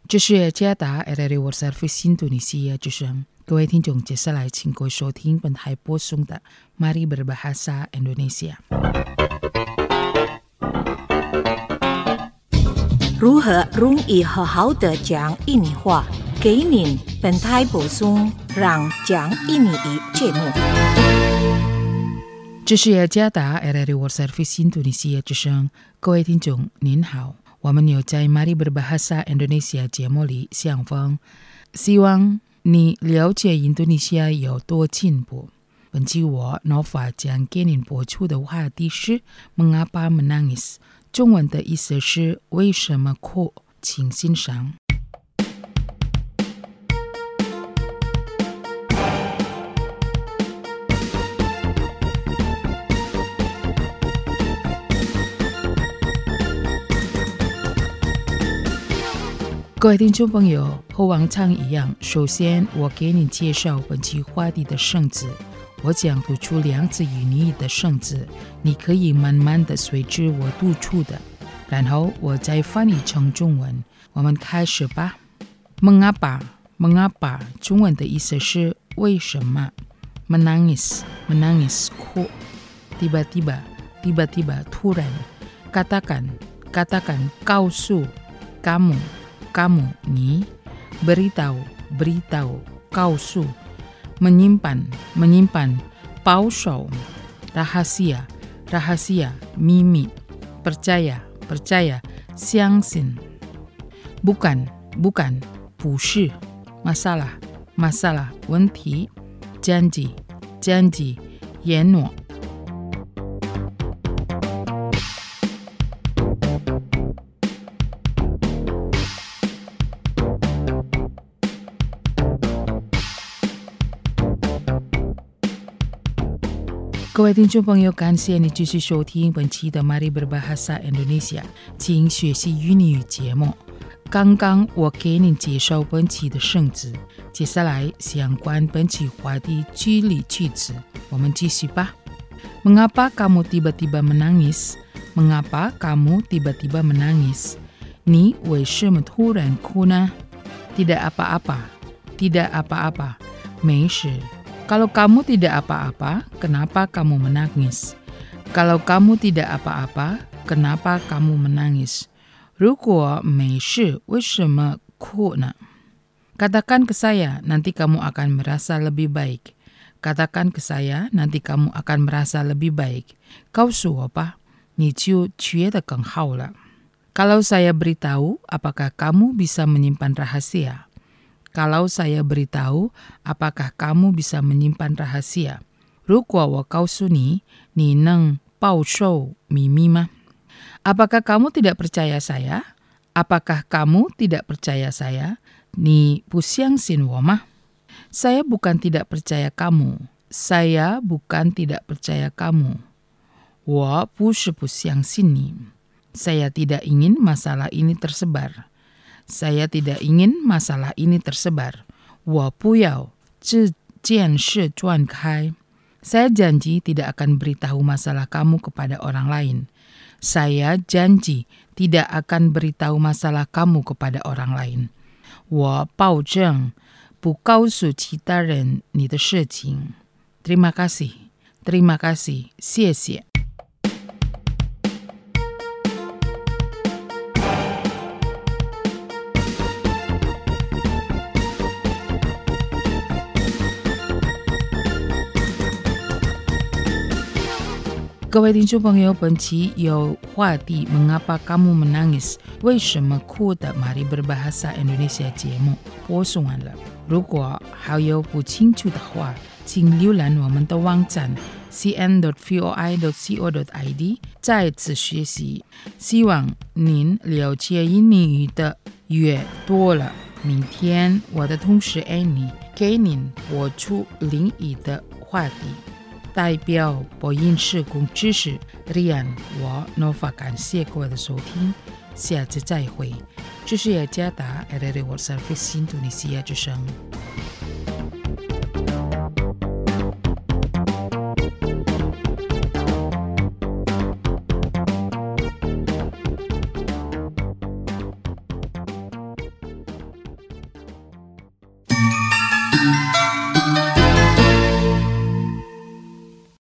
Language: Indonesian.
这是加达 RRI World Service Indonesia 之声。各位听众，接下来请各位收听本台播送的 Mari Berbahasa Indonesia。 如何容易好好的讲印尼话？给您本台播送让讲印尼语节目。 这是加达 RRI World Service Indonesia 之声。各位听众，您好。我们有在 Mari Berbahasa Indonesia 节目里相逢，希望你了解印度尼西亚有多进步。本期我 Nova 将给您播出的话题是 Mengapa menangis， 中文的意思是为什么哭，请欣赏。各位听众朋友，和往常一样，首先我给你介绍本期话题的生字。我将读出两字印尼语的生字，你可以慢慢的随着我读出的，然后我再翻译成中文。我们开始吧。Mengapa， Mengapa 中文的意思是为什么。Menangis， menangis 哭。Tiba-tiba， tiba-tiba 突然。Katakan， katakan 告诉。Kamu， 你。Beritahu， beritahu 告诉。Menyimpan， menyimpan 保守。Rahasia， rahasia 秘密。Percaya， percaya 相信。Bukan， bukan 不是。Masalah， masalah 问题。Janji， janji 承诺。各位听众朋友，感谢你继续收听本期的 Mari Berbahasa Indonesia 请学习印尼语节目。刚刚我给你介绍本期的生字，接下来相关本期话题句里句子，我们继续吧。Mengapa kamu tiba-tiba menangis？ Mengapa kamu tiba-tiba menangis？ 你为什么突然哭呢？ Tidak apa-apa， tidak apa-apa 没事。Kalau kamu tidak apa-apa, kenapa kamu menangis? Kalau kamu tidak apa-apa, kenapa kamu menangis? 如果没事，为什么哭呢？ Katakan ke saya, nanti kamu akan merasa lebih baik. Katakan ke saya, nanti kamu akan merasa lebih baik. 告诉我吧，你就觉得更好了。Kalau saya beritahu, apakah kamu bisa menyimpan rahasia?Kalau saya beritahu, apakah kamu bisa menyimpan rahasia? 如果我告诉你，你能保守秘密吗？ Apakah kamu tidak percaya saya? Apakah kamu tidak percaya saya? 你不相信我吗？ Saya bukan tidak percaya kamu. Saya bukan tidak percaya kamu. 我不是不相信你。Saya tidak ingin masalah ini tersebar.Saya tidak ingin masalah ini tersebar. 我不要这件事传开。Saya janji tidak akan beritahu masalah kamu kepada orang lain. Saya janji tidak akan beritahu masalah kamu kepada orang lain. 我保证不告诉其他人你的事情。Terima kasih, terima kasih, 谢谢。各位听众朋友，本期有话题 Mengapa kamu menangis 为什么哭的 Mari Berbahasa Indonesia 节目播送完了。如果还有不清楚的话，请浏览我们的网站 cn.voi.co.id 再次学习。希望您了解印尼语的越多了。明天我的同事 Annie 给您播出另一的话题。代表播音社工知识 Rian 我 Nova 感谢各位的收听，下次再会。这是雅加达 RRI World Service Indonesia 之声。